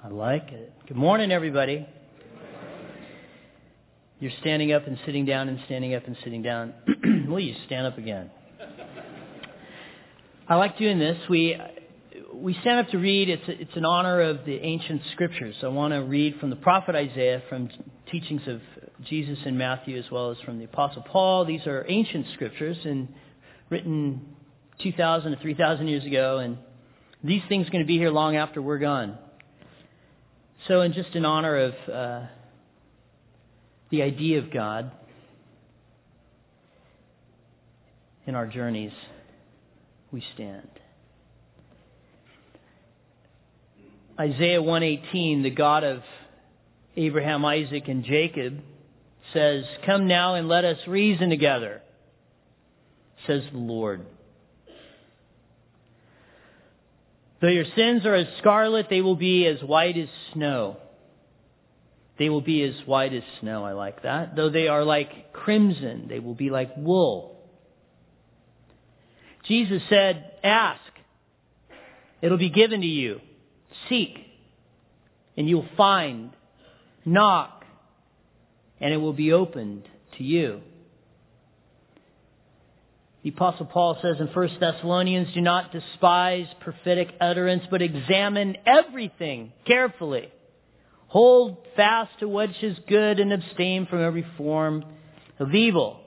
like it. Good morning, everybody. You're standing up and sitting down and standing up and sitting down. Will you stand up again? I like doing this. We stand up to read. It's in honor of the ancient scriptures. I want to read from the prophet Isaiah, from teachings of Jesus in Matthew, as well as from the Apostle Paul. These are ancient scriptures and written 2,000 to 3,000 years ago, and these things are going to be here long after we're gone. So, just in honor of the idea of God in our journeys, we stand. Isaiah 1:18, the God of Abraham, Isaac, and Jacob, says, "Come now and let us reason together, says the Lord. Though your sins are as scarlet, they will be as white as snow." They will be as white as snow. I like that. Though they are like crimson, they will be like wool. Jesus said, "Ask, it'll be given to you. Seek, and you'll find. Knock, and it will be opened to you." The Apostle Paul says in 1 Thessalonians, "Do not despise prophetic utterance, but examine everything carefully. Hold fast to what is good and abstain from every form of evil."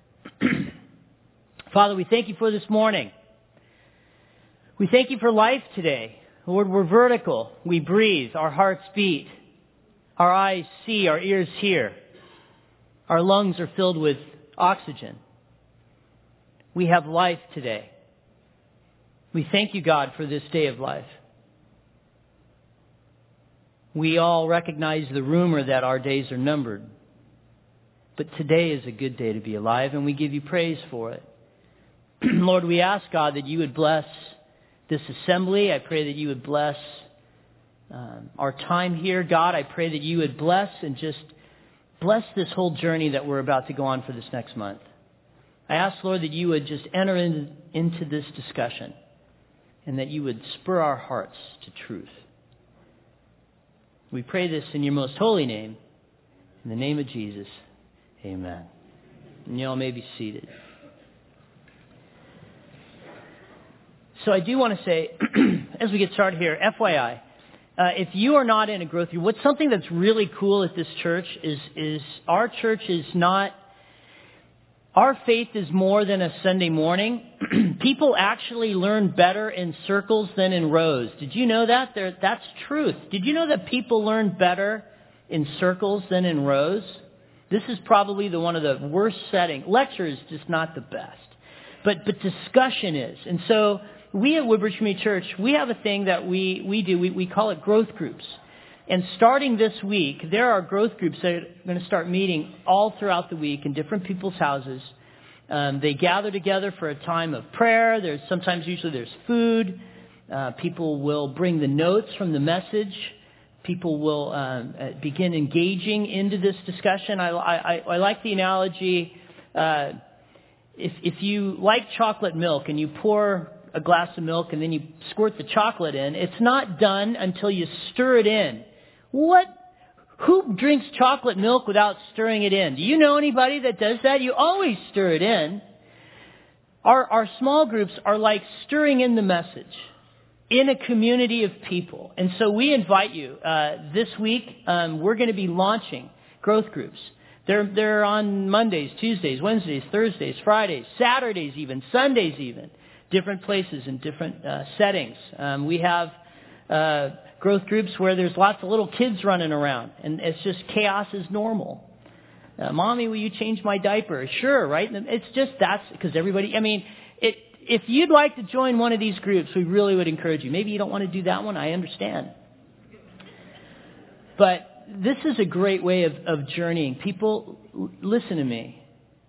Father, we thank you for this morning. We thank you for life today. Lord, we're vertical. We breathe. Our hearts beat. Our eyes see. Our ears hear. Our lungs are filled with oxygen. We have life today. We thank you, God, for this day of life. We all recognize the rumor that our days are numbered. But today is a good day to be alive, and we give you praise for it. Lord, we ask, God, that you would bless this assembly. I pray that you would bless our time here. God, I pray that you would bless and just bless this whole journey that we're about to go on for this next month. I ask, Lord, that you would just enter into this discussion and that you would spur our hearts to truth. We pray this in your most holy name, in the name of Jesus. Amen. And you all may be seated. So I do want to say, as we get started here, FYI, if you are not in a growth group, what's something that's really cool at this church is our church is not, our faith is more than a Sunday morning. People actually learn better in circles than in rows. Did you know that? That's truth. Did you know that people learn better in circles than in rows? This is probably one of the worst settings. Lecture is just not the best. But discussion is. And so we at Woodbridge Community Church, we have a thing that we do. We call it growth groups. And starting this week, there are growth groups that are going to start meeting all throughout the week in different people's houses. They gather together for a time of prayer. Usually there's food. People will bring the notes from the message. People will begin engaging into this discussion. I like the analogy. If you like chocolate milk and you pour a glass of milk and then you squirt the chocolate in, it's not done until you stir it in. Who drinks chocolate milk without stirring it in? Do you know anybody that does that? You always stir it in. Our small groups are like stirring in the message in a community of people. And so we invite you. This week, we're going to be launching growth groups. They're on Mondays, Tuesdays, Wednesdays, Thursdays, Fridays, Saturdays even, Sundays even. Different places and different settings. We have growth groups where there's lots of little kids running around, and it's just chaos is normal. Mommy, will you change my diaper? Sure, right? And it's just that's because everybody. If you'd like to join one of these groups, we really would encourage you. Maybe you don't want to do that one. I understand, but this is a great way of journeying. People, listen to me.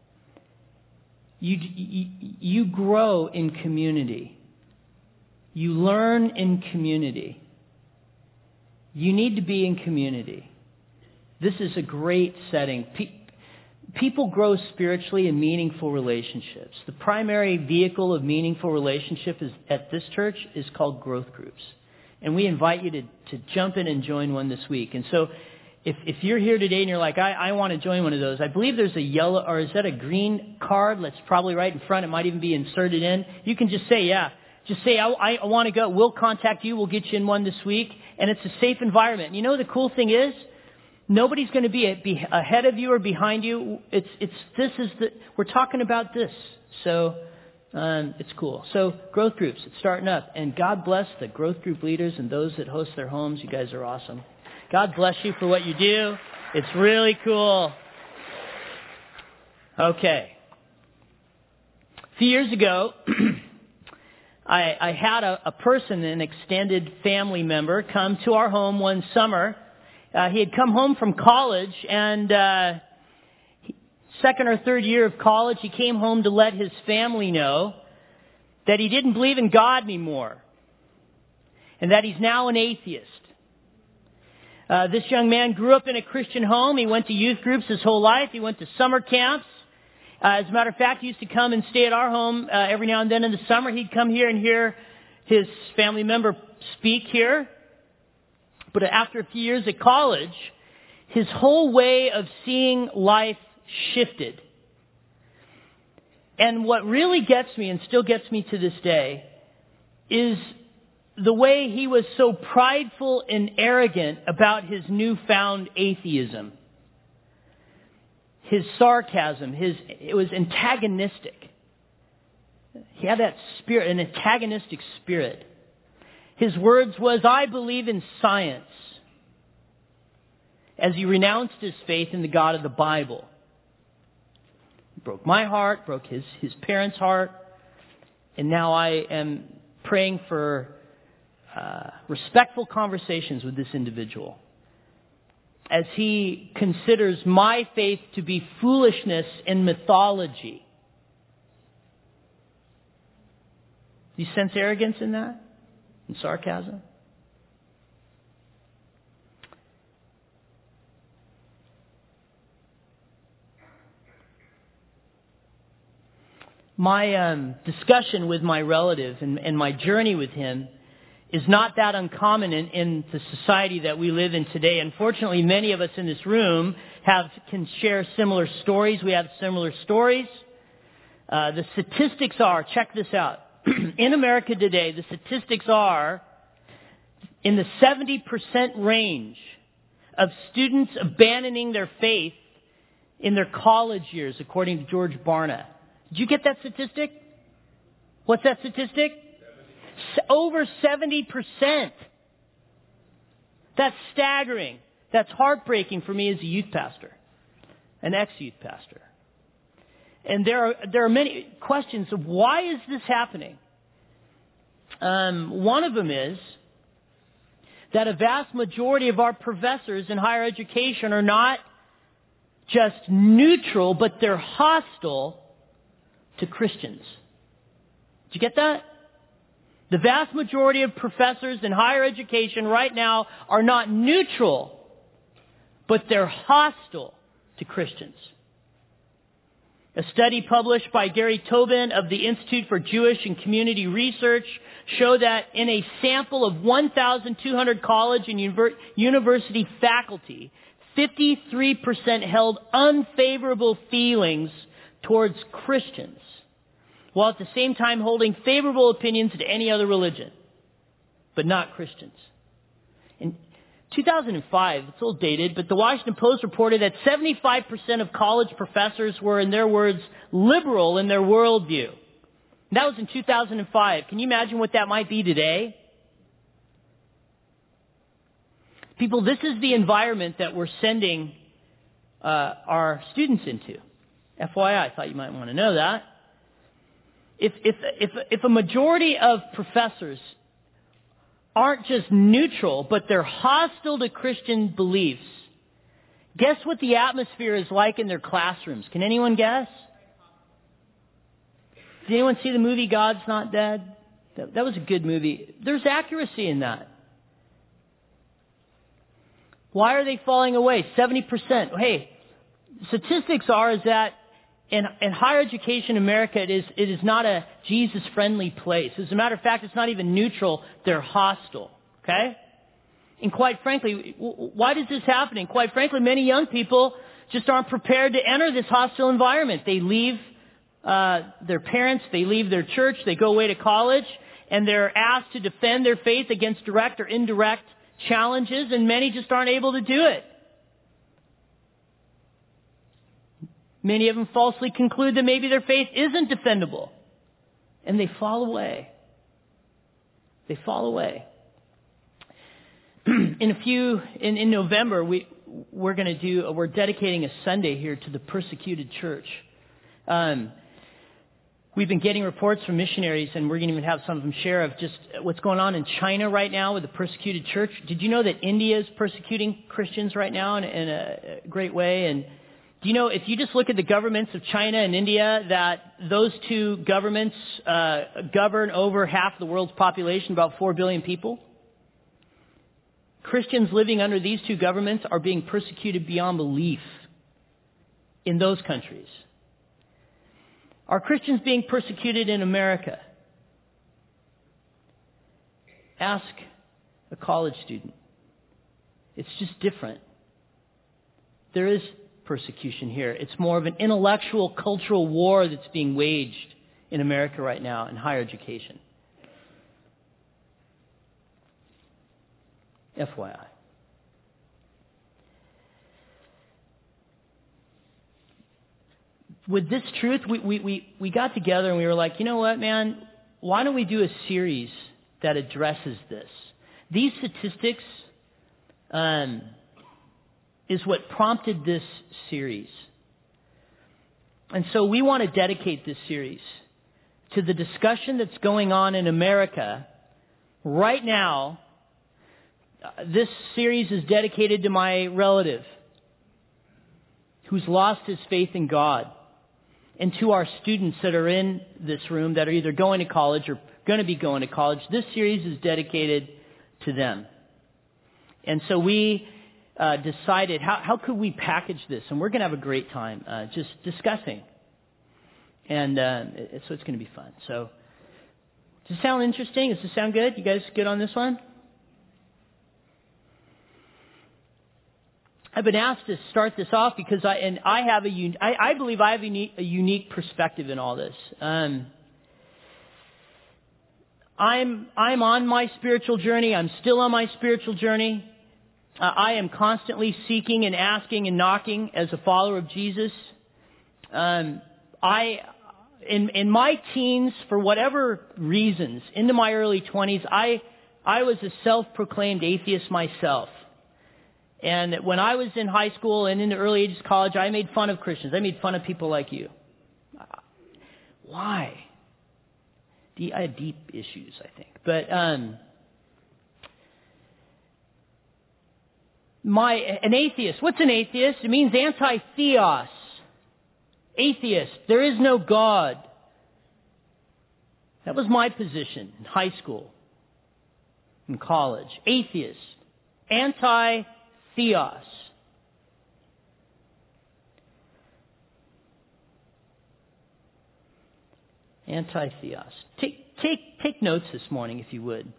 You grow in community. You learn in community. You need to be in community. This is a great setting. People grow spiritually in meaningful relationships. The primary vehicle of meaningful relationship at this church is called growth groups. And we invite you to jump in and join one this week. And so if you're here today and you're like, I want to join one of those, I believe there's a yellow, or is that a green card that's probably right in front? It might even be inserted in. You can just say, yeah. Just say, I want to go. We'll contact you. We'll get you in one this week. And it's a safe environment. And you know the cool thing is? Nobody's going to be ahead of you or behind you. We're talking about this. So, it's cool. So, growth groups, it's starting up. And God bless the growth group leaders and those that host their homes. You guys are awesome. God bless you for what you do. It's really cool. Okay. A few years ago, I had a person, an extended family member, come to our home one summer. He had come home from college, and second or third year of college, he came home to let his family know that he didn't believe in God anymore, and that he's now an atheist. This young man grew up in a Christian home. He went to youth groups his whole life. He went to summer camps. As a matter of fact, he used to come and stay at our home every now and then in the summer. He'd come here and hear his family member speak here. But after a few years at college, his whole way of seeing life shifted. And what really gets me, and still gets me to this day, is the way he was so prideful and arrogant about his newfound atheism. His sarcasm, it was antagonistic. He had that spirit, an antagonistic spirit. His words was, I believe in science, as he renounced his faith in the God of the Bible. It broke my heart, broke his parents' heart, and now I am praying for respectful conversations with this individual as he considers my faith to be foolishness and mythology. Do you sense arrogance in that? And sarcasm? My discussion with my relative and my journey with him is not that uncommon in the society that we live in today. Unfortunately, many of us in this room can share similar stories. We have similar stories. The statistics are, check this out. In America today, the statistics are in the 70% range of students abandoning their faith in their college years, according to George Barna. Did you get that statistic? What's that statistic? Over 70%. That's staggering. That's heartbreaking for me as a youth pastor, an ex-youth pastor. And there are many questions of why is this happening? One of them is that a vast majority of our professors in higher education are not just neutral, but they're hostile to Christians. Did you get that? The vast majority of professors in higher education right now are not neutral, but they're hostile to Christians. A study published by Gary Tobin of the Institute for Jewish and Community Research showed that in a sample of 1,200 college and university faculty, 53% held unfavorable feelings towards Christians, while at the same time holding favorable opinions to any other religion, but not Christians. In 2005, it's a little dated, but the Washington Post reported that 75% of college professors were, in their words, liberal in their worldview. And that was in 2005. Can you imagine what that might be today? People, this is the environment that we're sending our students into. FYI, I thought you might want to know that. If a majority of professors aren't just neutral, but they're hostile to Christian beliefs, guess what the atmosphere is like in their classrooms? Can anyone guess? Did anyone see the movie God's Not Dead? That was a good movie. There's accuracy in that. Why are they falling away? 70%. Hey, statistics are is that in higher education in America, it is not a Jesus-friendly place. As a matter of fact, it's not even neutral. They're hostile. Okay? And quite frankly, why does this happen? And quite frankly, many young people just aren't prepared to enter this hostile environment. They leave their parents, they leave their church, they go away to college, and they're asked to defend their faith against direct or indirect challenges, and many just aren't able to do it. Many of them falsely conclude that maybe their faith isn't defendable, and they fall away. They fall away. In November, we're dedicating a Sunday here to the persecuted church. We've been getting reports from missionaries, and we're going to even have some of them share of just what's going on in China right now with the persecuted church. Did you know that India is persecuting Christians right now in a great way? And do you know, if you just look at the governments of China and India, that those two governments govern over half the world's population, about 4 billion people? Christians living under these two governments are being persecuted beyond belief in those countries. Are Christians being persecuted in America? Ask a college student. It's just different. There is persecution here. It's more of an intellectual, cultural war that's being waged in America right now in higher education. FYI. With this truth, we got together and we were like, you know what, man? Why don't we do a series that addresses this? These statistics is what prompted this series. And so we want to dedicate this series to the discussion that's going on in America right now. This series is dedicated to my relative who's lost his faith in God, and to our students that are in this room that are either going to college or going to be going to college. This series is dedicated to them. And so we decided, how could we package this? And we're going to have a great time just discussing. And so it's going to be fun. So does this sound interesting? Does this sound good? You guys good on this one? I've been asked to start this off because I believe I have a unique perspective in all this. I'm on my spiritual journey. I'm still on my spiritual journey. I am constantly seeking and asking and knocking as a follower of Jesus. In my teens, for whatever reasons, into my early 20s, I was a self-proclaimed atheist myself. And when I was in high school and in the early ages of college, I made fun of Christians. I made fun of people like you. Why? I had deep issues, I think. But an atheist. What's an atheist? It means anti-theos. Atheist. There is no God. That was my position in high school, in college. Atheist. Anti-theos. Anti-theos. Take notes this morning, if you would.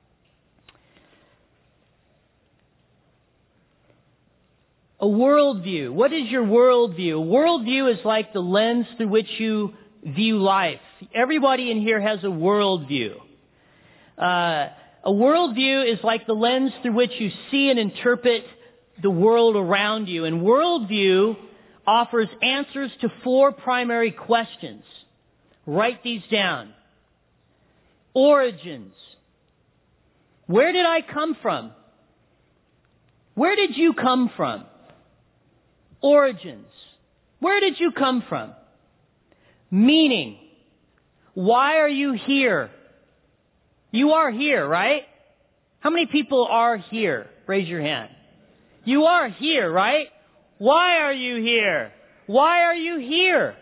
A worldview. What is your worldview? A worldview is like the lens through which you view life. Everybody in here has a worldview. A worldview is like the lens through which you see and interpret the world around you. And worldview offers answers to 4 primary questions. Write these down. Origins. Where did I come from? Where did you come from? Origins. Where did you come from? Meaning. Why are you here? You are here, right? How many people are here? Raise your hand. You are here, right? Why are you here? Why are you here?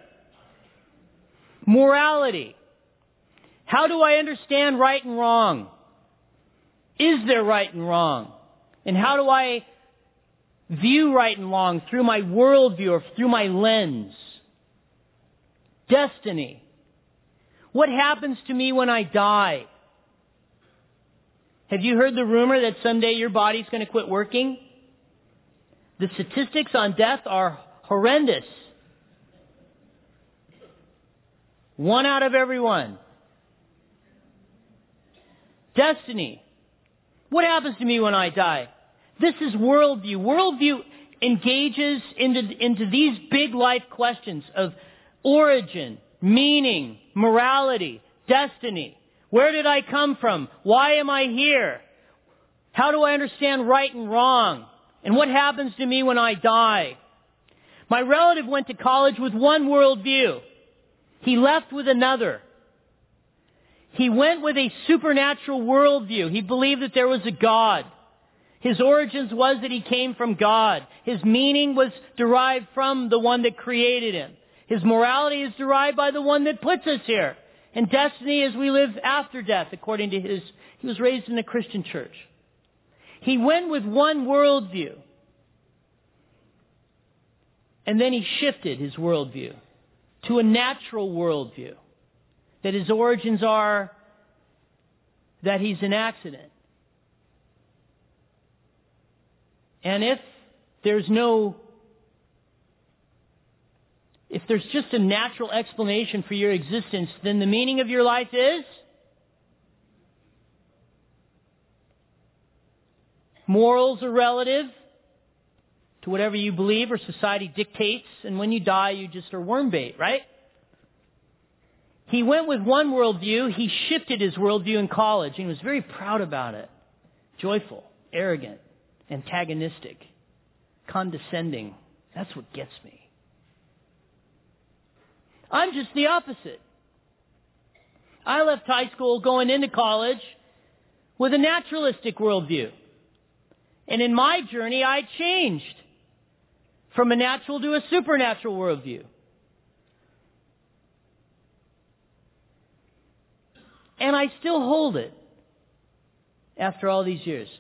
Morality. How do I understand right and wrong? Is there right and wrong? And how do I view right and wrong through my worldview or through my lens? Destiny. What happens to me when I die? Have you heard the rumor that someday your body's going to quit working? The statistics on death are horrendous. 1 out of every one. Destiny. What happens to me when I die? This is worldview. Worldview engages into these big life questions of origin, meaning, morality, destiny. Where did I come from? Why am I here? How do I understand right and wrong? And what happens to me when I die? My relative went to college with one worldview. He left with another. He went with a supernatural worldview. He believed that there was a God. His origins was that he came from God. His meaning was derived from the one that created him. His morality is derived by the one that puts us here. And destiny is we live after death, according to he was raised in a Christian church. He went with one worldview. And then he shifted his worldview to a natural worldview. That his origins are that he's an accident. And if there's just a natural explanation for your existence, then the meaning of your life is morals are relative to whatever you believe or society dictates, and when you die, you just are worm bait, right? He went with one worldview. He shifted his worldview in college, and he was very proud about it. Joyful, arrogant, antagonistic, condescending. That's what gets me. I'm just the opposite. I left high school going into college with a naturalistic worldview. And in my journey, I changed from a natural to a supernatural worldview. And I still hold it after all these years.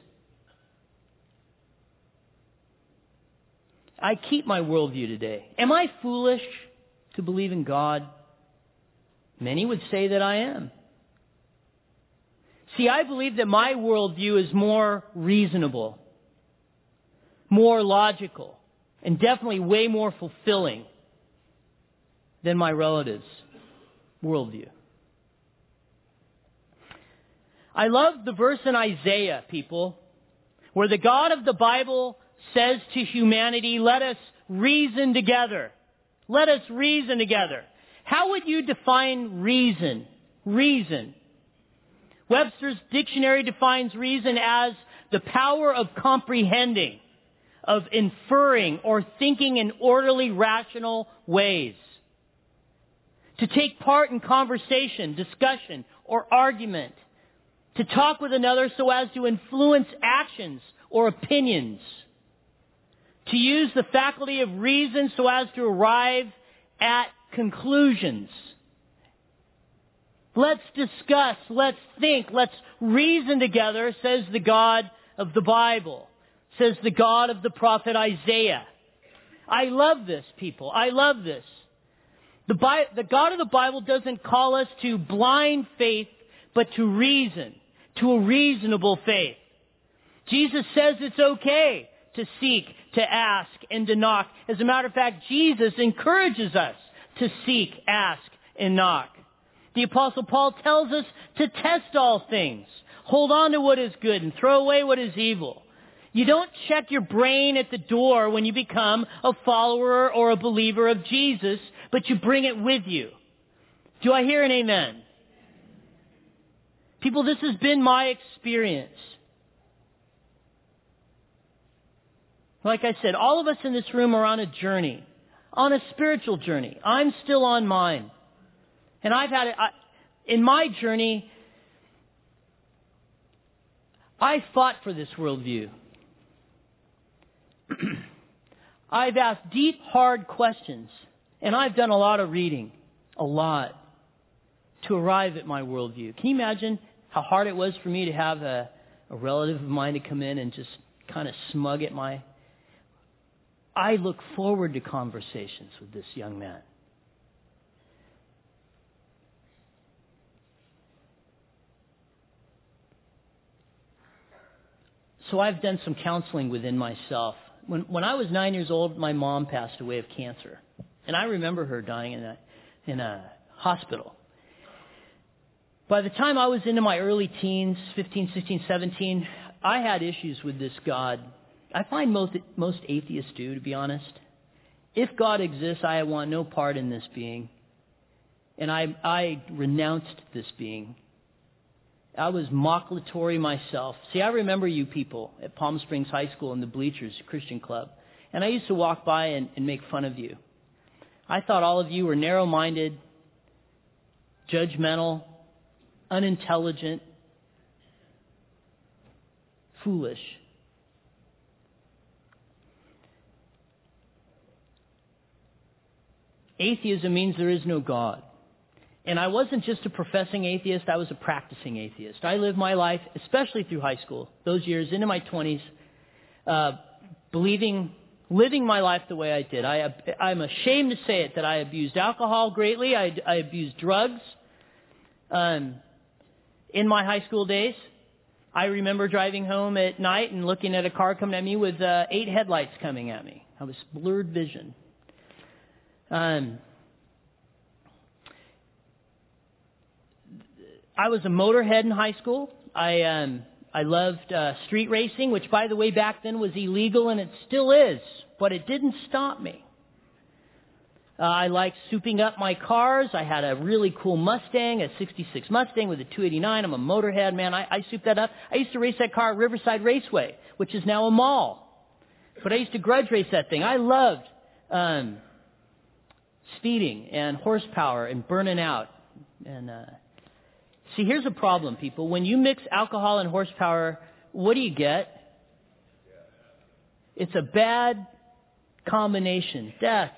I keep my worldview today. Am I foolish to believe in God? Many would say that I am. See, I believe that my worldview is more reasonable, more logical, and definitely way more fulfilling than my relatives' worldview. I love the verse in Isaiah, people, where the God of the Bible says to humanity, let us reason together. Let us reason together. How would you define reason? Reason. Webster's dictionary defines reason as the power of comprehending, of inferring or thinking in orderly, rational ways. To take part in conversation, discussion, or argument. To talk with another so as to influence actions or opinions. To use the faculty of reason so as to arrive at conclusions. Let's discuss, let's think, let's reason together, says the God of the Bible. Says the God of the prophet Isaiah. I love this, people. I love this. The God of the Bible doesn't call us to blind faith, but to reason, to a reasonable faith. Jesus says it's okay to seek, to ask, and to knock. As a matter of fact, Jesus encourages us to seek, ask, and knock. The Apostle Paul tells us to test all things. Hold on to what is good and throw away what is evil. You don't check your brain at the door when you become a follower or a believer of Jesus, but you bring it with you. Do I hear an amen? People, this has been my experience. Like I said, all of us in this room are on a journey, on a spiritual journey. I'm still on mine. And in my journey, I fought for this worldview. I've asked deep, hard questions, and I've done a lot of reading, a lot, to arrive at my worldview. Can you imagine how hard it was for me to have a relative of mine to come in and just kind of smug at my... I look forward to conversations with this young man. So I've done some counseling within myself. When I was 9 years old, my mom passed away of cancer. And I remember her dying in a hospital. By the time I was into my early teens, 15, 16, 17, I had issues with this God. I find most atheists do, to be honest. If God exists, I want no part in this being. And I renounced this being. I was mocklatory myself. See, I remember you people at Palm Springs High School in the bleachers, Christian Club. And I used to walk by and make fun of you. I thought all of you were narrow-minded, judgmental, unintelligent, foolish. Atheism means there is no God. And I wasn't just a professing atheist, I was a practicing atheist. I lived my life, especially through high school, those years into my 20s, living my life the way I did. I'm ashamed to say it, that I abused alcohol greatly. I abused drugs in my high school days. I remember driving home at night and looking at a car coming at me with 8 headlights coming at me. I was blurred vision. I was a motorhead in high school. I loved street racing, which, by the way, back then was illegal, and it still is, but it didn't stop me. I liked souping up my cars. I had a really cool Mustang, a 66 Mustang with a 289. I'm a motorhead, man. I souped that up. I used to race that car at Riverside Raceway, which is now a mall. But I used to grudge race that thing. I loved speeding and horsepower and burning out. And see, here's a problem, people. When you mix alcohol and horsepower, what do you get? It's a bad combination. Death.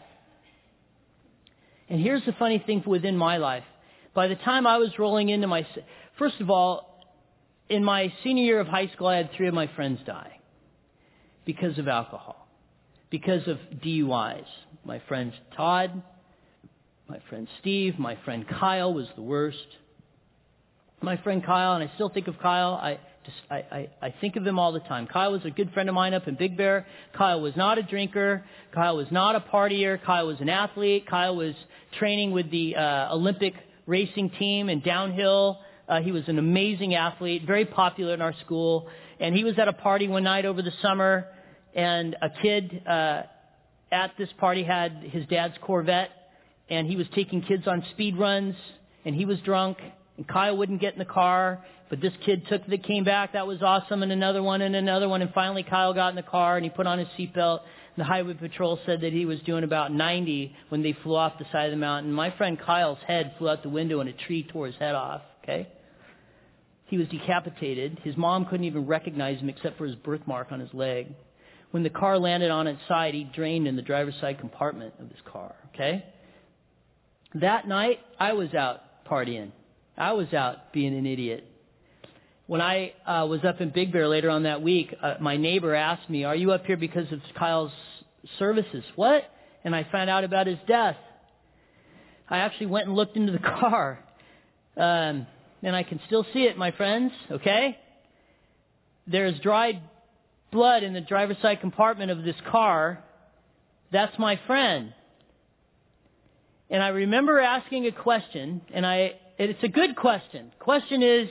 And here's the funny thing within my life. By the time I was rolling into first of all, in my senior year of high school, I had 3 of my friends die because of alcohol, because of DUIs. My friend Todd, my friend Steve, my friend Kyle was the worst. My friend Kyle, and I still think of Kyle. I think of him all the time. Kyle was a good friend of mine up in Big Bear. Kyle was not a drinker. Kyle was not a partier. Kyle was an athlete. Kyle was training with the Olympic racing team in downhill. He was an amazing athlete, very popular in our school. And he was at a party one night over the summer, and a kid at this party had his dad's Corvette, and he was taking kids on speed runs, and he was drunk. And Kyle wouldn't get in the car, but this kid came back. That was awesome. And another one. And finally Kyle got in the car and he put on his seatbelt. The highway patrol said that he was doing about 90 when they flew off the side of the mountain. My friend Kyle's head flew out the window and a tree tore his head off. Okay. He was decapitated. His mom couldn't even recognize him except for his birthmark on his leg. When the car landed on its side, he drained in the driver's side compartment of his car. Okay. That night, I was out partying. I was out being an idiot. When I was up in Big Bear later on that week, my neighbor asked me, "Are you up here because of Kyle's services?" What? And I found out about his death. I actually went and looked into the car. And I can still see it, my friends, okay? There's dried blood in the driver's side compartment of this car. That's my friend. And I remember asking a question, and it's a good question. Question is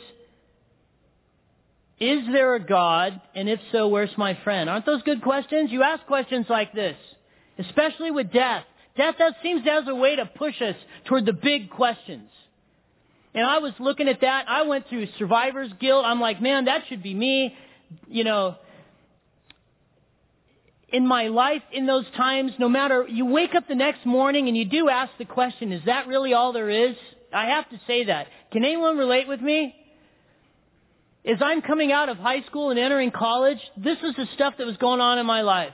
there a God? And if so, where's my friend? Aren't those good questions? You ask questions like this, especially with death. Death seems to have a way to push us toward the big questions. And I was looking at that. I went through survivor's guilt. I'm like, man, that should be me. You know, in my life, in those times, no matter, you wake up the next morning and you do ask the question, is that really all there is? I have to say that. Can anyone relate with me? As I'm coming out of high school and entering college, this is the stuff that was going on in my life.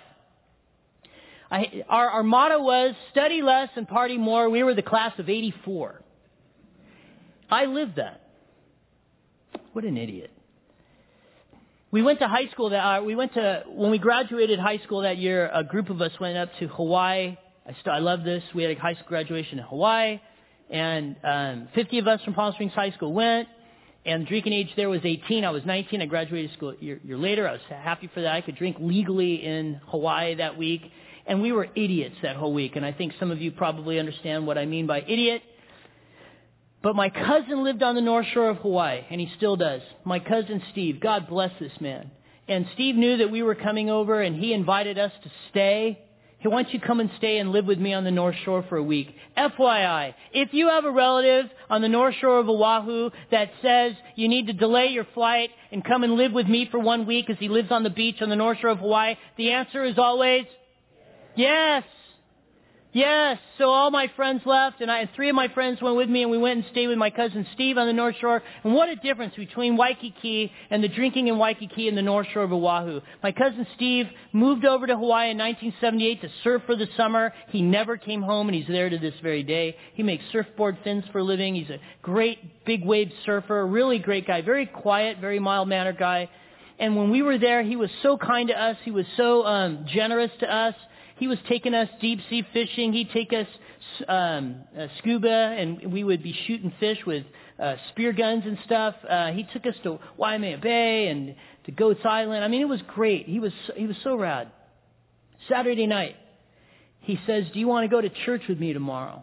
Our motto was, study less and party more. We were the class of 84. I lived that. What an idiot. We went to high school when we graduated high school that year, a group of us went up to Hawaii. I love this. We had a high school graduation in Hawaii, and 50 of us from Palm Springs High School went, And the drinking age there was 18. I was 19. I graduated school a year later. I was happy for that. I could drink legally in Hawaii that week. And we were idiots that whole week. And I think some of you probably understand what I mean by idiot. But my cousin lived on the North Shore of Hawaii, and he still does. My cousin Steve. God bless this man. And Steve knew that we were coming over, and he invited us to stay. He wants you to come and stay and live with me on the North Shore for a week. FYI, if you have a relative on the North Shore of Oahu that says you need to delay your flight and come and live with me for 1 week because he lives on the beach on the North Shore of Hawaii, the answer is always yes. Yes. So all my friends left, and 3 of my friends went with me, and we went and stayed with my cousin Steve on the North Shore. And what a difference between Waikiki and the drinking in Waikiki and the North Shore of Oahu. My cousin Steve moved over to Hawaii in 1978 to surf for the summer. He never came home, and he's there to this very day. He makes surfboard fins for a living. He's a great big wave surfer, a really great guy, very quiet, very mild-mannered guy. And when we were there, he was so kind to us. He was so generous to us. He was taking us deep sea fishing. He'd take us scuba, and we would be shooting fish with spear guns and stuff. He took us to Waimea Bay and to Goats Island. I mean, it was great. He was so rad. Saturday night, he says, "Do you want to go to church with me tomorrow?"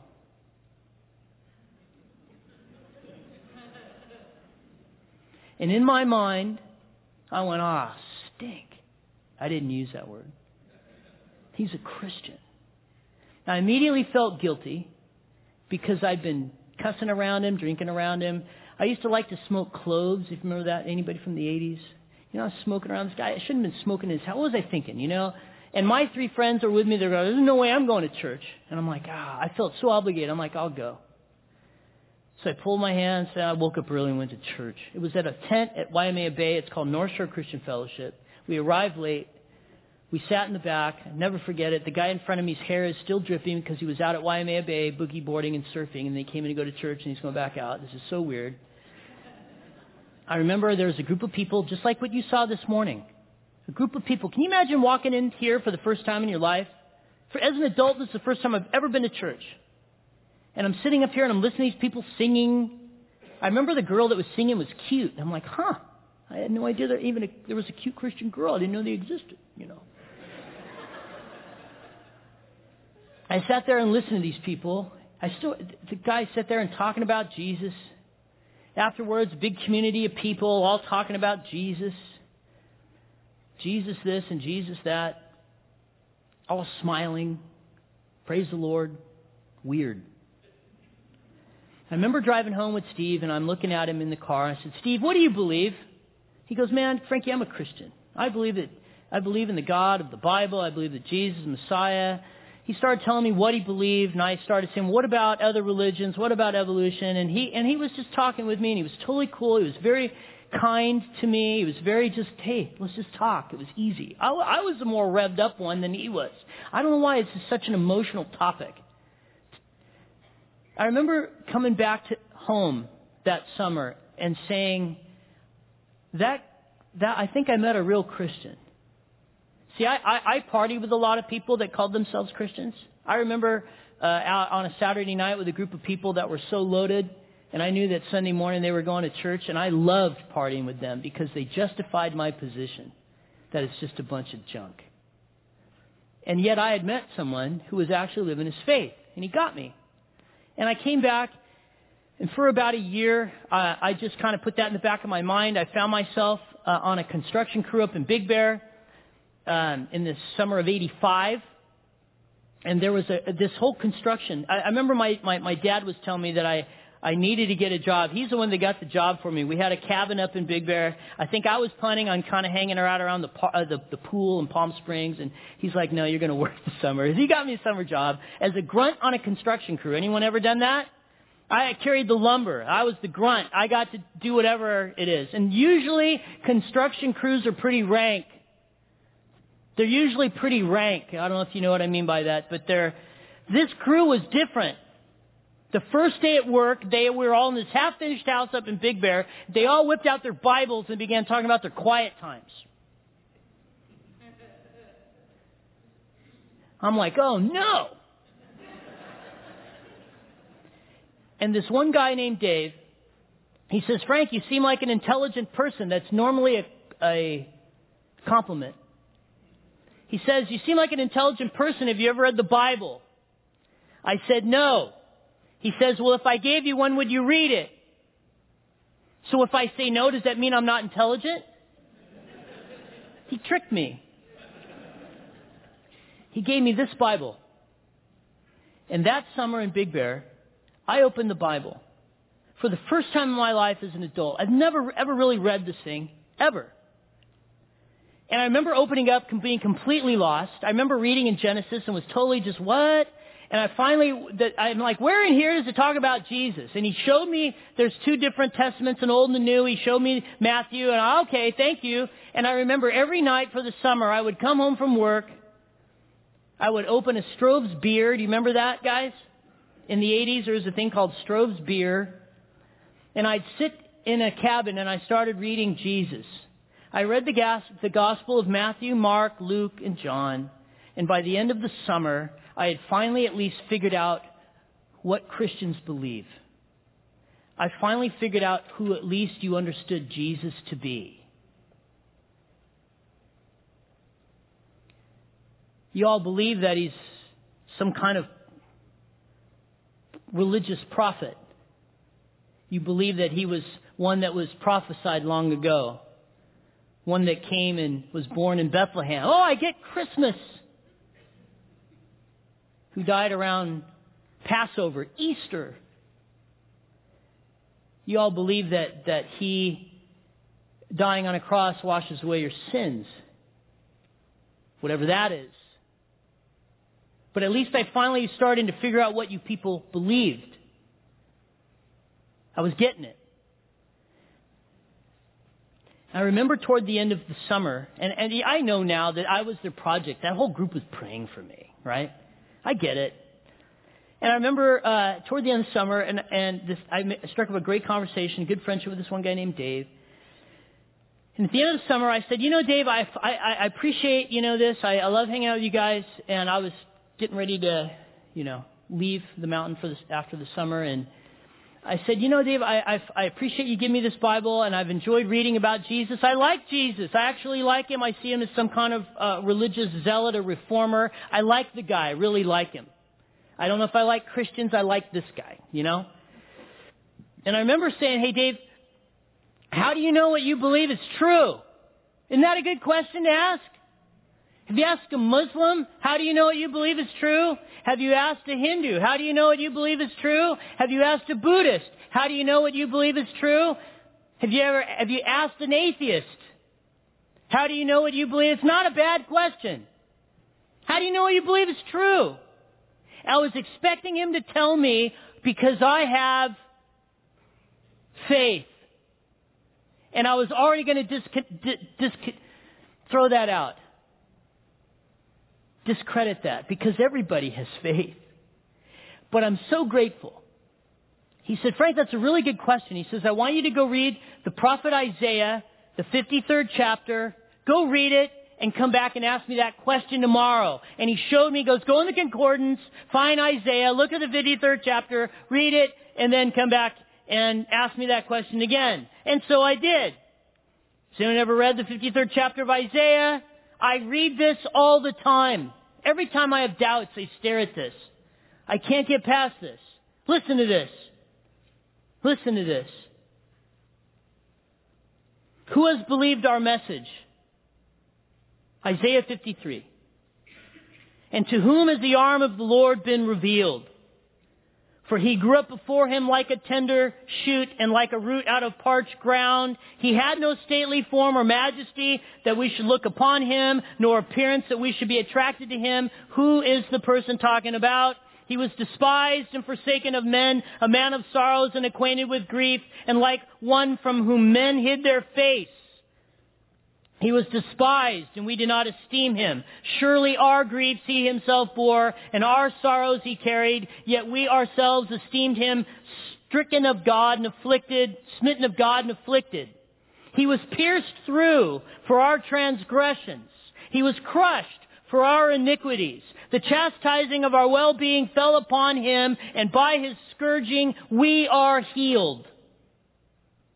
And in my mind, I went, stink. I didn't use that word. He's a Christian. I immediately felt guilty because I'd been cussing around him, drinking around him. I used to like to smoke cloves, if you remember that. Anybody from the 80s? I was smoking around this guy. I shouldn't have been smoking his house. What was I thinking, And my 3 friends are with me. They're going, "There's no way I'm going to church." And I'm like, I felt so obligated. I'm like, "I'll go." So I pulled my hands, and I woke up early and went to church. It was at a tent at Waimea Bay. It's called North Shore Christian Fellowship. We arrived late. We sat in the back. I'll never forget it. The guy in front of me's hair is still dripping because he was out at Waimea Bay boogie boarding and surfing, and they came in to go to church, and he's going back out. This is so weird. I remember there was a group of people, just like what you saw this morning. A group of people. Can you imagine walking in here for the first time in your life? As an adult, this is the first time I've ever been to church. And I'm sitting up here, and I'm listening to these people singing. I remember the girl that was singing was cute. And I'm like, I had no idea there was a cute Christian girl. I didn't know they existed, I sat there and listened to these people. The guy sat there and talking about Jesus. Afterwards, a big community of people all talking about Jesus. Jesus this and Jesus that. All smiling. Praise the Lord. Weird. I remember driving home with Steve, and I'm looking at him in the car. I said, "Steve, what do you believe?" He goes, "Man, Frankie, I'm a Christian. I believe in the God of the Bible. I believe that Jesus is Messiah." He started telling me what he believed, and I started saying, "What about other religions? What about evolution?" And he was just talking with me, and he was totally cool. He was very kind to me. He was very just, "Hey, let's just talk." It was easy. I was the more revved up one than he was. I don't know why it's such an emotional topic. I remember coming back to home that summer and saying, that I think I met a real Christian. See, I partied with a lot of people that called themselves Christians. I remember out on a Saturday night with a group of people that were so loaded, and I knew that Sunday morning they were going to church, and I loved partying with them because they justified my position that it's just a bunch of junk. And yet I had met someone who was actually living his faith, and he got me. And I came back, and for about a year, I just kind of put that in the back of my mind. I found myself on a construction crew up in Big Bear in the summer of '85. And there was this whole construction. I remember my dad was telling me that I needed to get a job. He's the one that got the job for me. We had a cabin up in Big Bear. I think I was planning on kind of hanging out around the pool in Palm Springs. And he's like, "No, you're going to work the summer." He got me a summer job as a grunt on a construction crew. Anyone ever done that? I carried the lumber. I was the grunt. I got to do whatever it is. And usually construction crews are pretty rank. They're usually pretty rank. I don't know if you know what I mean by that, but this crew was different. The first day at work, we were all in this half-finished house up in Big Bear. They all whipped out their Bibles and began talking about their quiet times. I'm like, "Oh no." And this one guy named Dave He says, Frank, you seem like an intelligent person. That's normally a compliment. He says, you seem like an intelligent person. Have you ever read the Bible? I said, no. He says, well, if I gave you one, would you read it? So if I say no, does that mean I'm not intelligent? He tricked me. He gave me this Bible. And that summer in Big Bear, I opened the Bible. For the first time in my life as an adult, I've never ever really read this thing, ever. And I remember opening up and being completely lost. I remember reading in Genesis and was totally just, what? And I'm like, where in here does it talk about Jesus? And he showed me there's two different testaments, an old and a new. He showed me Matthew, and okay, thank you. And I remember every night for the summer, I would come home from work. I would open a Strove's beer. Do you remember that, guys? In the 80s, there was a thing called Strove's beer. And I'd sit in a cabin and I started reading Jesus. I read the Gospel of Matthew, Mark, Luke, and John. And by the end of the summer, I had finally at least figured out what Christians believe. I finally figured out who at least you understood Jesus to be. You all believe that he's some kind of religious prophet. You believe that he was one that was prophesied long ago. One that came and was born in Bethlehem. Oh, I get Christmas. Who died around Passover, Easter. You all believe that he, dying on a cross, washes away your sins. Whatever that is. But at least I finally started to figure out what you people believed. I was getting it. I remember toward the end of the summer, and I know now that I was their project. That whole group was praying for me, right? I get it. And I remember toward the end of the summer, I struck up a great conversation, good friendship with this one guy named Dave. And at the end of the summer, I said, Dave, I appreciate, this. I love hanging out with you guys. And I was getting ready to, leave the mountain after the summer. And I said, Dave, I appreciate you giving me this Bible, and I've enjoyed reading about Jesus. I like Jesus. I actually like him. I see him as some kind of religious zealot or reformer. I like the guy. I really like him. I don't know if I like Christians. I like this guy, And I remember saying, hey, Dave, how do you know what you believe is true? Isn't that a good question to ask? Have you asked a Muslim, how do you know what you believe is true? Have you asked a Hindu, how do you know what you believe is true? Have you asked a Buddhist, how do you know what you believe is true? Have you asked an atheist, how do you know what you believe? It's not a bad question. How do you know what you believe is true? I was expecting him to tell me because I have faith. And I was already going to throw that out. Discredit that because everybody has faith. But I'm so grateful. He said, Frank, that's a really good question. He says, I want you to go read the prophet Isaiah, the 53rd chapter. Go read it and come back and ask me that question tomorrow. And he showed me, he goes, go in the concordance, find Isaiah, look at the 53rd chapter, read it, and then come back and ask me that question again. And so I did. Has anyone ever read the 53rd chapter of Isaiah? I read this all the time. Every time I have doubts, I stare at this. I can't get past this. Listen to this. Listen to this. Who has believed our message? Isaiah 53. And to whom has the arm of the Lord been revealed? For he grew up before him like a tender shoot and like a root out of parched ground. He had no stately form or majesty that we should look upon him, nor appearance that we should be attracted to him. Who is the person talking about? He was despised and forsaken of men, a man of sorrows and acquainted with grief, and like one from whom men hid their face. He was despised, and we did not esteem him. Surely our griefs he himself bore, and our sorrows he carried. Yet we ourselves esteemed him stricken of God and afflicted, smitten of God and afflicted. He was pierced through for our transgressions. He was crushed for our iniquities. The chastising of our well-being fell upon him, and by his scourging we are healed.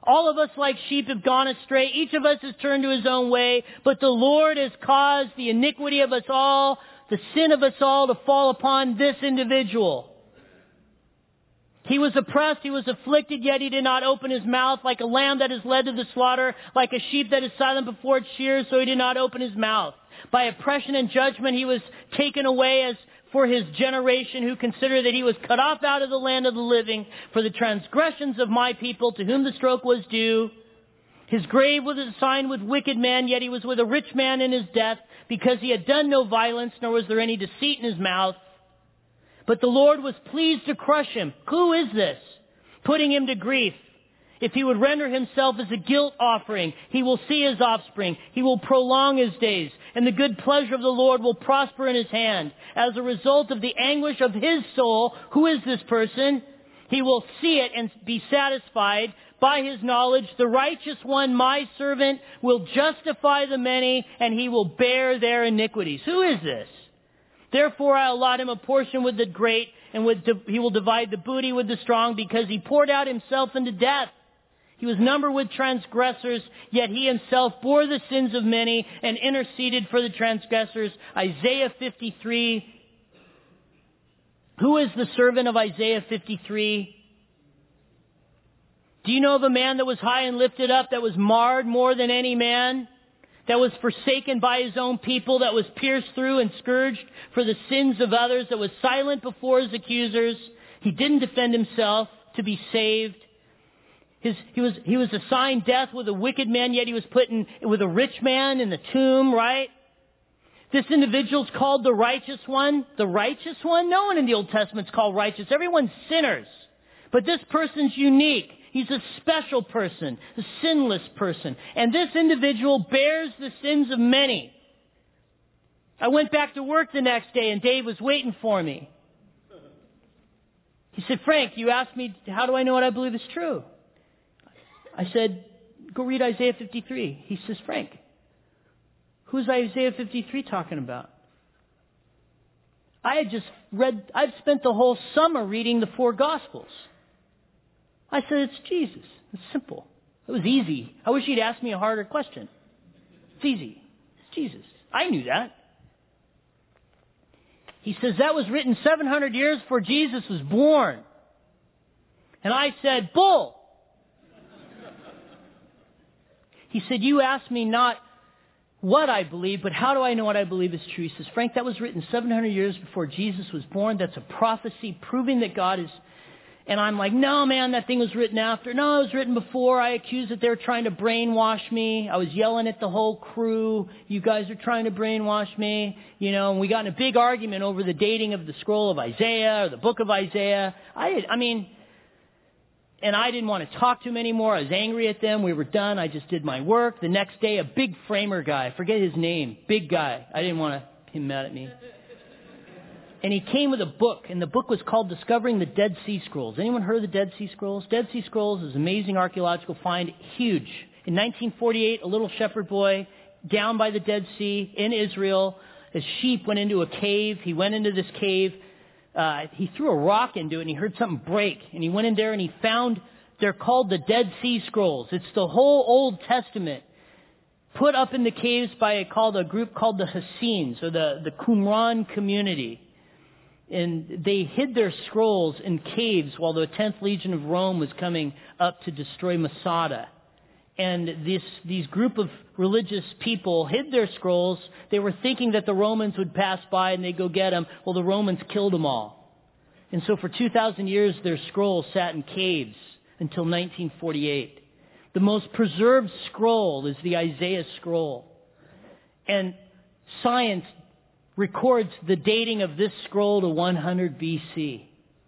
All of us like sheep have gone astray. Each of us has turned to his own way. But the Lord has caused the iniquity of us all, the sin of us all, to fall upon this individual. He was oppressed, he was afflicted, yet he did not open his mouth. Like a lamb that is led to the slaughter, like a sheep that is silent before its shears, so he did not open his mouth. By oppression and judgment he was taken away. As for his generation, who considered that he was cut off out of the land of the living for the transgressions of my people, to whom the stroke was due. His grave was assigned with wicked men, yet he was with a rich man in his death, because he had done no violence, nor was there any deceit in his mouth. But the Lord was pleased to crush him. Who is this? Putting him to grief. If he would render himself as a guilt offering, he will see his offspring. He will prolong his days, and the good pleasure of the Lord will prosper in his hand. As a result of the anguish of his soul, who is this person? He will see it and be satisfied. By his knowledge, the righteous one, my servant, will justify the many, and he will bear their iniquities. Who is this? Therefore I allot him a portion with the great, and he will divide the booty with the strong, because he poured out himself into death. He was numbered with transgressors, yet he himself bore the sins of many and interceded for the transgressors. Isaiah 53. Who is the servant of Isaiah 53? Do you know of a man that was high and lifted up, that was marred more than any man? That was forsaken by his own people, that was pierced through and scourged for the sins of others, that was silent before his accusers. He didn't defend himself to be saved. He was assigned death with a wicked man, yet he was put in with a rich man in the tomb, right? This individual's called the righteous one. The righteous one? No one in the Old Testament's called righteous. Everyone's sinners. But this person's unique. He's a special person, a sinless person. And this individual bears the sins of many. I went back to work the next day and Dave was waiting for me. He said, Frank, you asked me, how do I know what I believe is true? I said, go read Isaiah 53. He says, Frank, who's Isaiah 53 talking about? I've spent the whole summer reading the 4 Gospels. I said, it's Jesus. It's simple. It was easy. I wish he'd asked me a harder question. It's easy. It's Jesus. I knew that. He says, that was written 700 years before Jesus was born. And I said, bull. He said, you asked me not what I believe, but how do I know what I believe is true? He says, Frank, that was written 700 years before Jesus was born. That's a prophecy proving that God is... And I'm like, no, man, that thing was written after. No, it was written before. I accused that they were trying to brainwash me. I was yelling at the whole crew. You guys are trying to brainwash me. You know, and we got in a big argument over the dating of the scroll of Isaiah or the book of Isaiah. And I didn't want to talk to him anymore. I was angry at them. We were done. I just did my work. The next day, a big framer guy, I forget his name, big guy. I didn't want him mad at me. And he came with a book, and the book was called Discovering the Dead Sea Scrolls. Anyone heard of the Dead Sea Scrolls? Dead Sea Scrolls is an amazing archaeological find, huge. In 1948, a little shepherd boy down by the Dead Sea in Israel, his sheep went into a cave. He went into this cave. He threw a rock into it, and he heard something break. And he went in there, and he found, they're called the Dead Sea Scrolls. It's the whole Old Testament put up in the caves by a group called the Essenes, or the Qumran community. And they hid their scrolls in caves while the 10th Legion of Rome was coming up to destroy Masada. And these group of religious people hid their scrolls. They were thinking that the Romans would pass by and they'd go get them. Well, the Romans killed them all. And so for 2,000 years, their scrolls sat in caves until 1948. The most preserved scroll is the Isaiah scroll. And science records the dating of this scroll to 100 BC.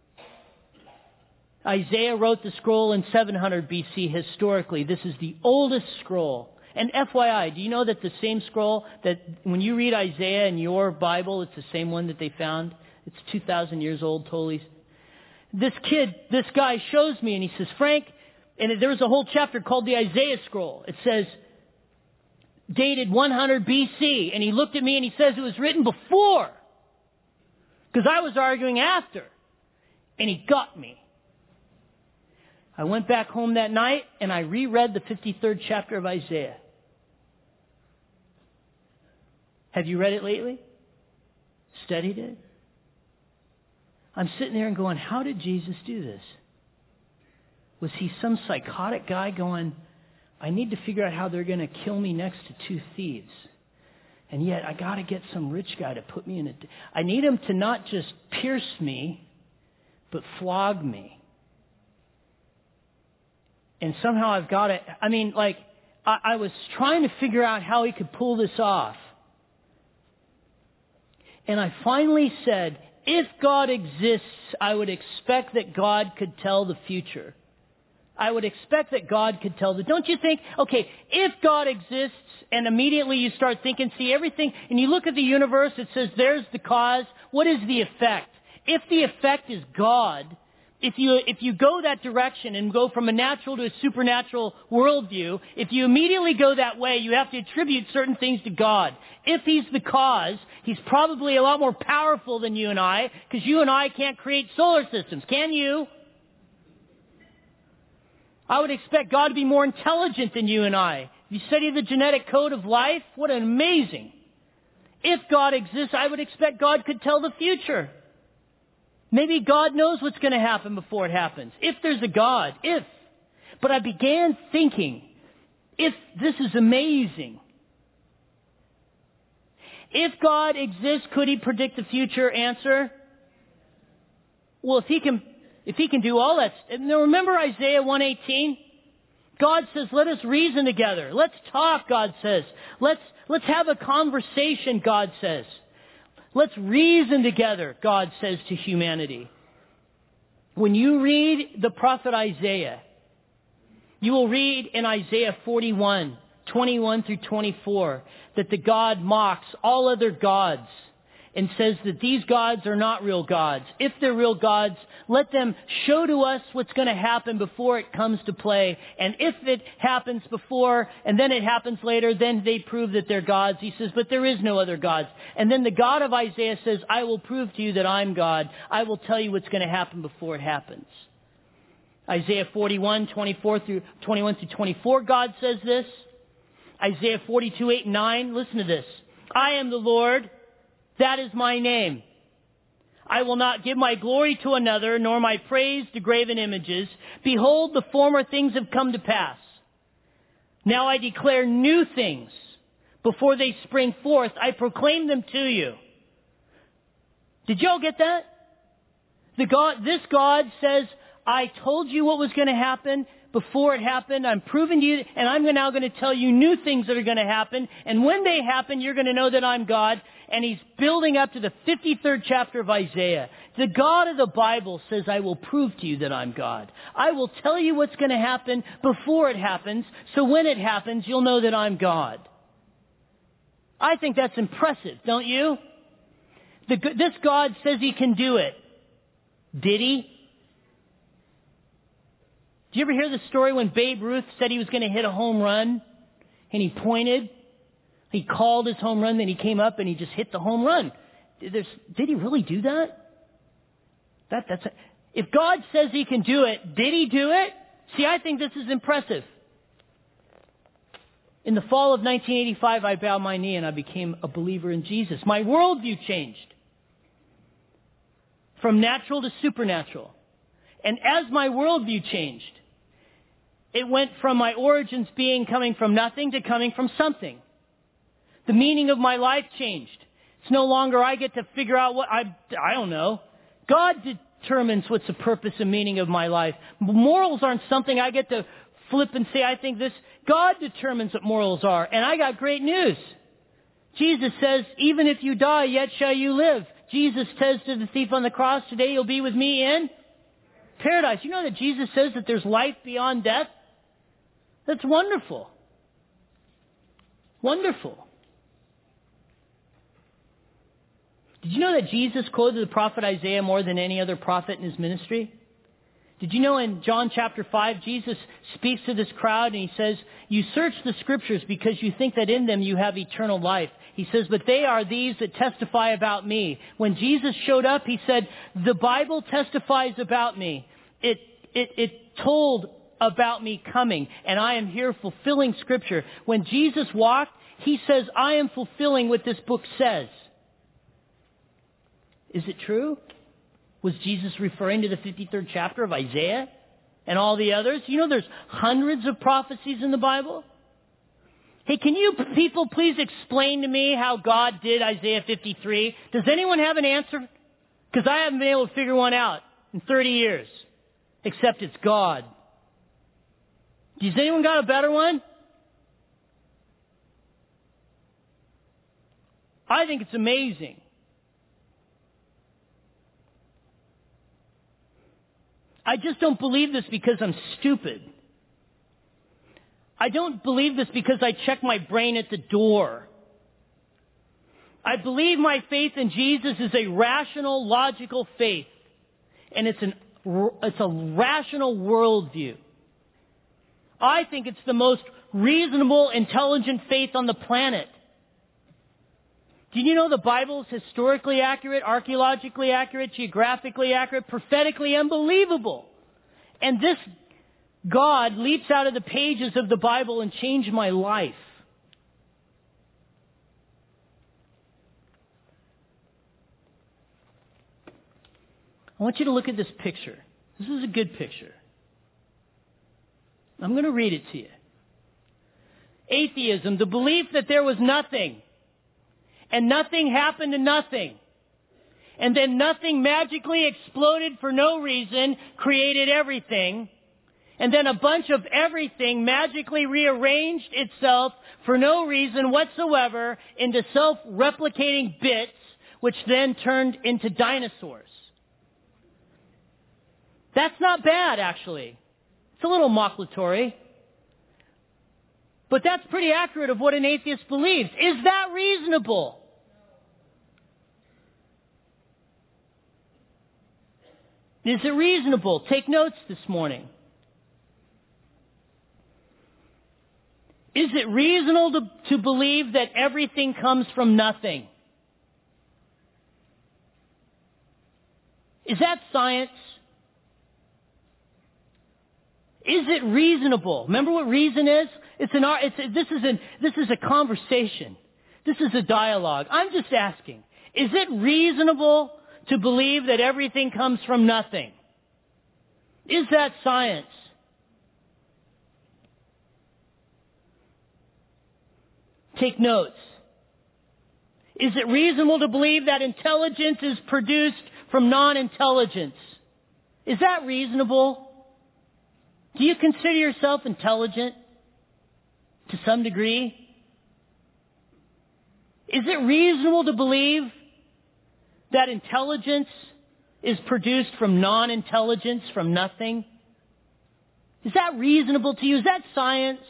Isaiah wrote the scroll in 700 BC historically. This is the oldest scroll. And FYI, do you know that the same scroll, that when you read Isaiah in your Bible, it's the same one that they found? It's 2,000 years old totally. This guy shows me and he says, Frank, and there was a whole chapter called the Isaiah scroll. It says, dated 100 BC. And he looked at me and he says it was written before. Because I was arguing after. And he got me. I went back home that night and I reread the 53rd chapter of Isaiah. Have you read it lately? Studied it? I'm sitting there and going, how did Jesus do this? Was he some psychotic guy going, I need to figure out how they're going to kill me next to two thieves. And yet I got to get some rich guy to put me in I need him to not just pierce me, but flog me. And somehow I've got to, I was trying to figure out how he could pull this off. And I finally said, if God exists, I would expect that God could tell the future. I would expect that God could tell don't you think, okay, if God exists, and immediately you start thinking, see everything, and you look at the universe, it says there's the cause, what is the effect? If the effect is God, if you go that direction and go from a natural to a supernatural worldview, if you immediately go that way, you have to attribute certain things to God. If he's the cause, he's probably a lot more powerful than you and I, because you and I can't create solar systems. Can you? I would expect God to be more intelligent than you and I. If you study the genetic code of life, what an amazing. If God exists, I would expect God could tell the future. Maybe God knows what's going to happen before it happens. If there's a God, if. But I began thinking, if this is amazing. If God exists, could he predict the future? Answer. Well, if he can do all that. Now remember Isaiah 1:18? God says, let us reason together. Let's talk, God says. Let's have a conversation, God says. Let's reason together, God says to humanity. When you read the prophet Isaiah, you will read in Isaiah 41, 21 through 24, that the God mocks all other gods and says that these gods are not real gods. If they're real gods, let them show to us what's going to happen before it comes to play. And if it happens before and then it happens later, then they prove that they're gods. He says, but there is no other gods. And then the God of Isaiah says, I will prove to you that I'm God. I will tell you what's going to happen before it happens. Isaiah 41, 21 through 24, God says this. Isaiah 42, 8 and 9, listen to this. I am the Lord. That is my name. I will not give my glory to another, nor my praise to graven images. Behold, the former things have come to pass. Now I declare new things. Before they spring forth, I proclaim them to you. Did y'all get that? This God says, I told you what was going to happen before it happened. I'm proving to you, and I'm now going to tell you new things that are going to happen. And when they happen, you're going to know that I'm God. And he's building up to the 53rd chapter of Isaiah. The God of the Bible says, I will prove to you that I'm God. I will tell you what's going to happen before it happens. So when it happens, you'll know that I'm God. I think that's impressive, don't you? This God says he can do it. Did he? Did you ever hear the story when Babe Ruth said he was going to hit a home run? And he pointed. He called his home run, then he came up and he just hit the home run. Did he really do that? If God says he can do it, did he do it? See, I think this is impressive. In the fall of 1985, I bowed my knee and I became a believer in Jesus. My worldview changed from natural to supernatural. And as my worldview changed, it went from my origins coming from nothing to coming from something. The meaning of my life changed. It's no longer I get to figure out what I don't know. God determines what's the purpose and meaning of my life. Morals aren't something I get to flip and say, I think this. God determines what morals are. And I got great news. Jesus says, even if you die, yet shall you live. Jesus says to the thief on the cross, today you'll be with me in paradise. You know that Jesus says that there's life beyond death? That's wonderful. Wonderful. Did you know that Jesus quoted the prophet Isaiah more than any other prophet in his ministry? Did you know in John chapter 5, Jesus speaks to this crowd and he says, you search the scriptures because you think that in them you have eternal life. He says, but they are these that testify about me. When Jesus showed up, he said, the Bible testifies about me. it told about me coming, and I am here fulfilling Scripture. When Jesus walked, he says, I am fulfilling what this book says. Is it true? Was Jesus referring to the 53rd chapter of Isaiah and all the others? You know there's hundreds of prophecies in the Bible. Hey, can you people please explain to me how God did Isaiah 53? Does anyone have an answer? Because I haven't been able to figure one out in 30 years. Except it's God. Does anyone got a better one? I think it's amazing. I just don't believe this because I'm stupid. I don't believe this because I check my brain at the door. I believe my faith in Jesus is a rational, logical faith. And it's a rational worldview. I think it's the most reasonable, intelligent faith on the planet. Do you know the Bible is historically accurate, archaeologically accurate, geographically accurate, prophetically unbelievable? And this God leaps out of the pages of the Bible and changed my life. I want you to look at this picture. This is a good picture. I'm going to read it to you. Atheism, the belief that there was nothing, and nothing happened to nothing, and then nothing magically exploded for no reason, created everything, and then a bunch of everything magically rearranged itself for no reason whatsoever into self-replicating bits, which then turned into dinosaurs. That's not bad, actually. It's a little mocklatory. But that's pretty accurate of what an atheist believes. Is that reasonable? Is it reasonable? Take notes this morning. Is it reasonable to believe that everything comes from nothing? Is that science? Is it reasonable? Remember what reason is? This is a conversation. This is a dialogue. I'm just asking, is it reasonable to believe that everything comes from nothing? Is that science? Take notes. Is it reasonable to believe that intelligence is produced from non-intelligence? Is that reasonable? Do you consider yourself intelligent to some degree? Is it reasonable to believe that intelligence is produced from non-intelligence, from nothing? Is that reasonable to you? Is that science?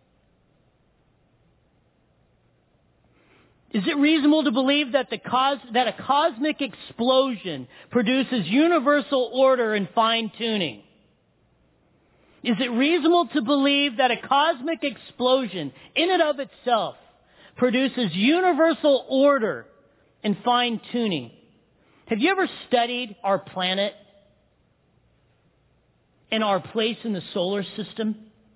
Is it reasonable to believe that a cosmic explosion produces universal order and fine-tuning? Is it reasonable to believe that a cosmic explosion in and of itself produces universal order and fine-tuning? Have you ever studied our planet and our place in the solar system?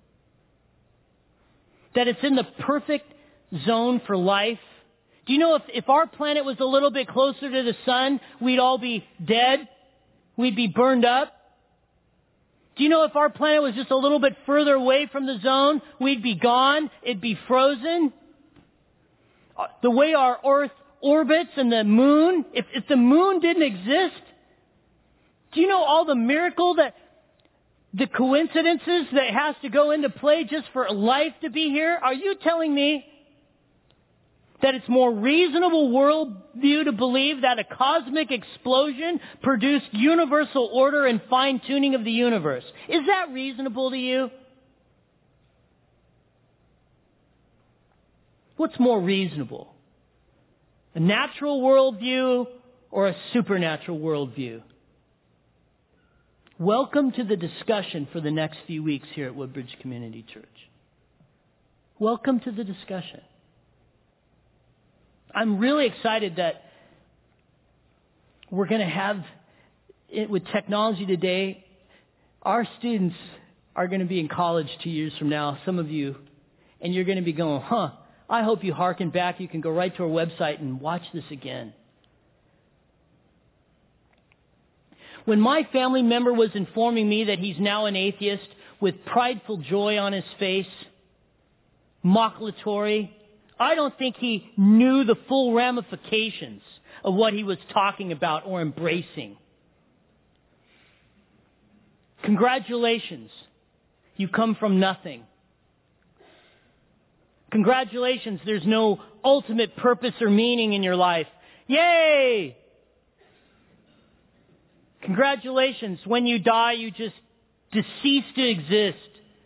That it's in the perfect zone for life? Do you know if our planet was a little bit closer to the sun, we'd all be dead? We'd be burned up? Do you know if our planet was just a little bit further away from the zone, we'd be gone, it'd be frozen? The way our Earth orbits and the moon, if the moon didn't exist, do you know all the the coincidences that has to go into play just for life to be here? Are you telling me that it's more reasonable worldview to believe that a cosmic explosion produced universal order and fine-tuning of the universe? Is that reasonable to you? What's more reasonable? A natural worldview or a supernatural worldview? Welcome to the discussion for the next few weeks here at Woodbridge Community Church. Welcome to the discussion. I'm really excited that we're going to have, with technology today, Our students are going to be in college 2 years from now, some of you, and you're going to be going, I hope you hearken back. You can go right to our website and watch this again. When my family member was informing me that he's now an atheist with prideful joy on his face, mocklatory, I don't think he knew the full ramifications of what he was talking about or embracing. Congratulations. You come from nothing. Congratulations, there's no ultimate purpose or meaning in your life. Yay! Congratulations, when you die, you just cease to exist.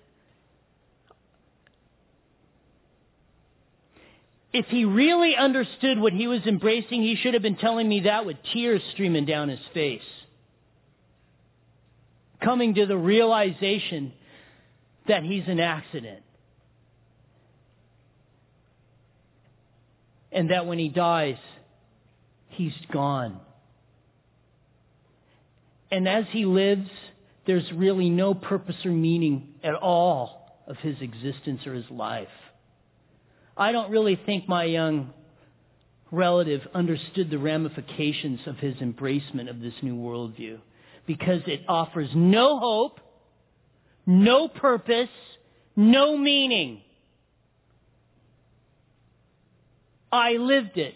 If he really understood what he was embracing, he should have been telling me that with tears streaming down his face. Coming to the realization that he's an accident. And that when he dies, he's gone. And as he lives, there's really no purpose or meaning at all of his existence or his life. I don't really think my young relative understood the ramifications of his embracement of this new worldview, because it offers no hope, no purpose, no meaning. I lived it.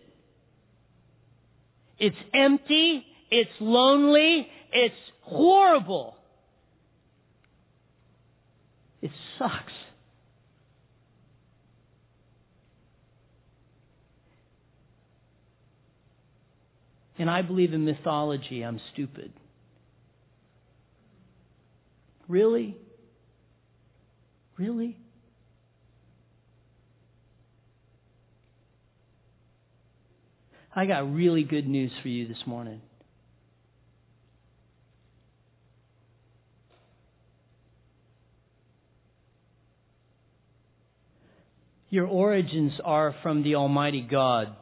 It's empty, it's lonely, it's horrible. It sucks. And I believe in mythology. I'm stupid. Really? Really? I got really good news for you this morning. Your origins are from the Almighty God.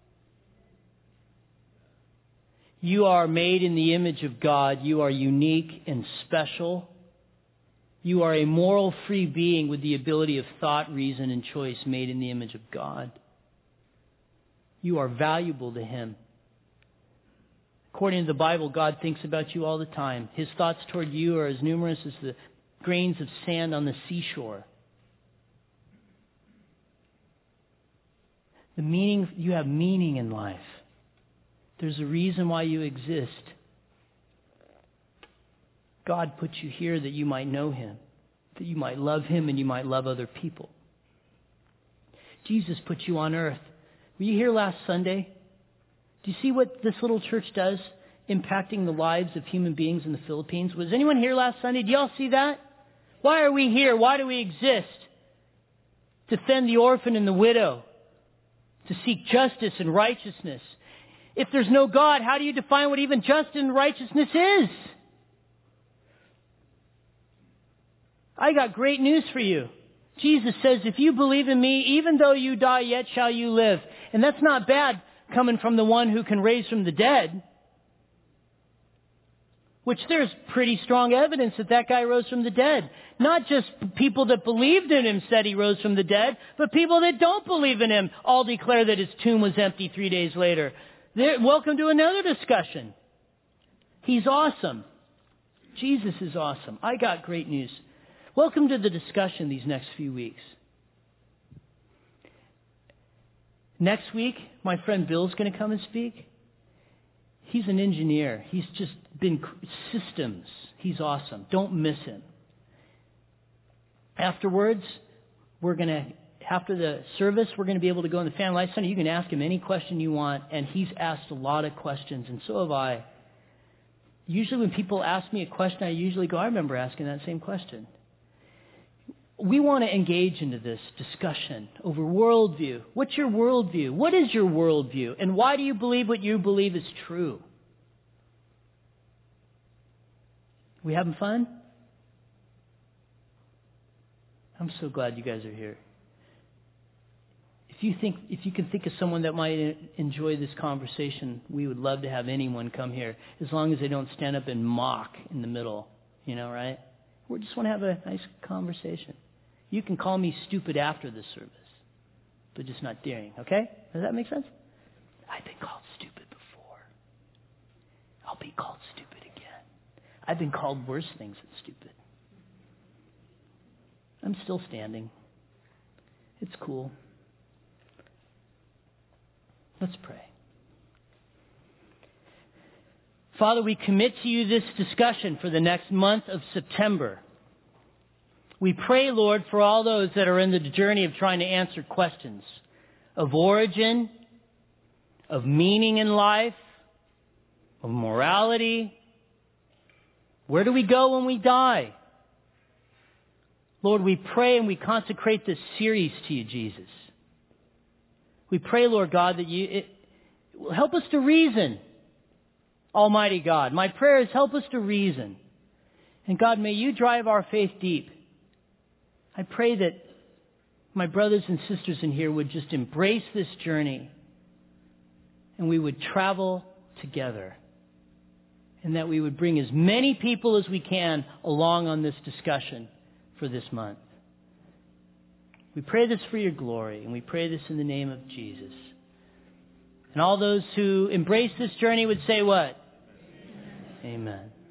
You are made in the image of God. You are unique and special. You are a moral free being with the ability of thought, reason, and choice, made in the image of God. You are valuable to Him. According to the Bible, God thinks about you all the time. His thoughts toward you are as numerous as the grains of sand on the seashore. You have meaning in life. There's a reason why you exist. God put you here that you might know Him, that you might love Him and you might love other people. Jesus put you on earth. Were you here last Sunday? Do you see what this little church does, impacting the lives of human beings in the Philippines? Was anyone here last Sunday? Do y'all see that? Why are we here? Why do we exist? To defend the orphan and the widow, to seek justice and righteousness. If there's no God, how do you define what even justice and righteousness is? I got great news for you. Jesus says, if you believe in me, even though you die, yet shall you live. And that's not bad coming from the one who can raise from the dead. Which there's pretty strong evidence that that guy rose from the dead. Not just people that believed in him said he rose from the dead, but people that don't believe in him all declare that his tomb was empty 3 days later. Welcome to another discussion. He's awesome. Jesus is awesome. I got great news. Welcome to the discussion these next few weeks. Next week, my friend Bill's going to come and speak. He's an engineer. He's just been systems. He's awesome. Don't miss him. Afterwards, after the service, we're going to be able to go in the Family Life Center. You can ask him any question you want, and he's asked a lot of questions, and so have I. Usually when people ask me a question, I usually go, I remember asking that same question. We want to engage into this discussion over worldview. What's your worldview? What is your worldview? And why do you believe what you believe is true? We having fun? I'm so glad you guys are here. If you can think of someone that might enjoy this conversation, we would love to have anyone come here, as long as they don't stand up and mock in the middle. Right? We just want to have a nice conversation. You can call me stupid after the service, but just not during, okay? Does that make sense? I've been called stupid before. I'll be called stupid again. I've been called worse things than stupid. I'm still standing. It's cool. Let's pray. Father, we commit to you this discussion for the next month of September. We pray, Lord, for all those that are in the journey of trying to answer questions of origin, of meaning in life, of morality. Where do we go when we die? Lord, we pray and we consecrate this series to you, Jesus. We pray, Lord God, that it will help us to reason, Almighty God. My prayer is help us to reason. And God, may you drive our faith deep. I pray that my brothers and sisters in here would just embrace this journey and we would travel together. And that we would bring as many people as we can along on this discussion for this month. We pray this for your glory, and we pray this in the name of Jesus. And all those who embrace this journey would say what? Amen. Amen.